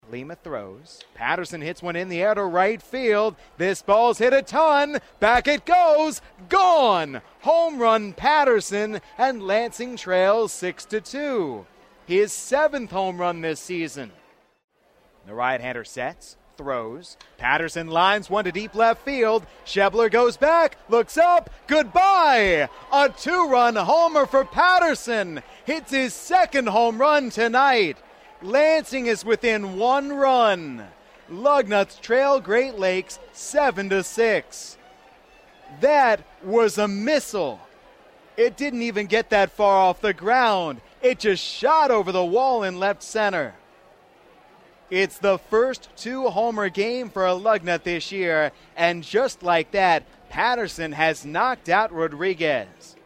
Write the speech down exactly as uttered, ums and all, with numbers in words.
Lima throws. Patterson hits one in the air to right field. This ball's hit a ton. Back it goes. Gone. Home run Patterson, and Lansing trails six to two. His seventh home run this season. The right-hander sets, throws. Patterson lines one to deep left field. Schebler goes back, looks up. Goodbye. A two-run homer for Patterson. Hits his second home run tonight. Lansing is within one run. Lugnuts trail Great Lakes seven to six. That was a missile. It didn't even get that far off the ground. It just shot over the wall in left center. It's the first two-homer game for a Lugnut this year, and just like that, Patterson has knocked out Rodriguez.